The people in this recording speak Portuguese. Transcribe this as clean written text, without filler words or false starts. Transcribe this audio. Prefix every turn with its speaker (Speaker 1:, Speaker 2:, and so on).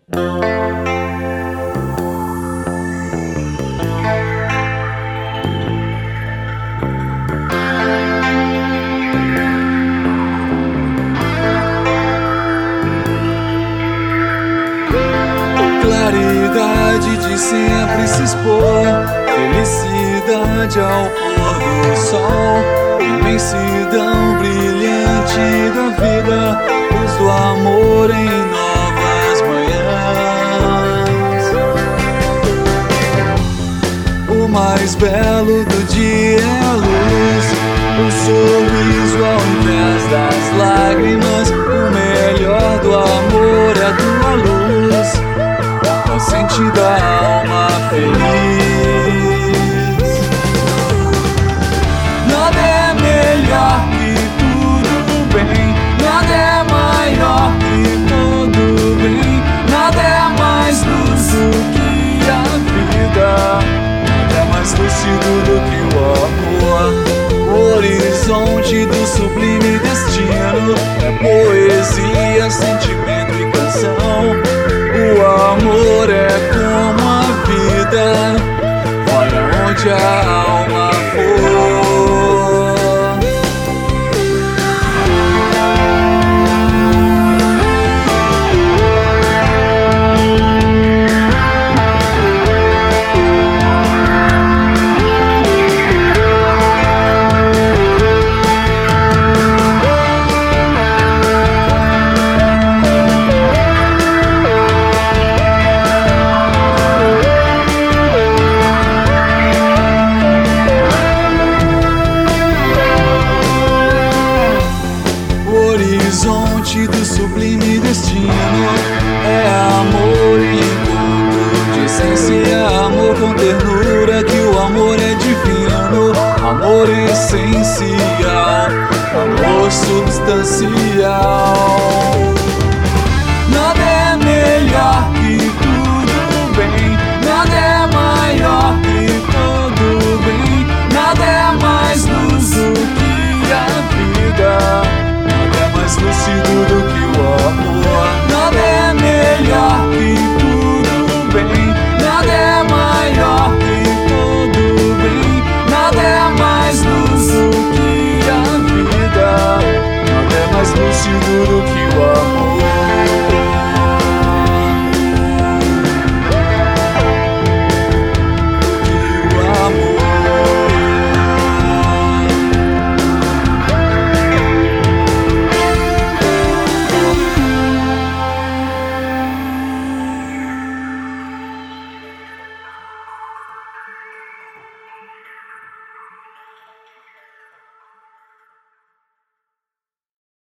Speaker 1: Claridade de sempre se expor, felicidade ao pôr do sol, imensidão brilhante da vida, luz do amor em novas manhãs. O mais belo do dia é a luz, o sorriso ao invés das lágrimas. O melhor do amor é a tua luz, nascente da alma feliz. Nada é melhor que tudo bem, nada é maior que tudo bem, nada é mais luz do que a vida, nada é mais lúcido do que o amor. O horizonte do sublime destino é poesia, sentimento e canção. O amor é como a vida, vai aonde a alma for. Horizonte do sublime destino é amor e encontro de essência, amor com ternura, que o amor é divino, amor essencial, amor substancial.